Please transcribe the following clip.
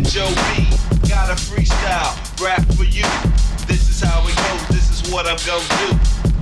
Joe B, got a freestyle rap for you. This is how it goes, this is what I'm gonna do.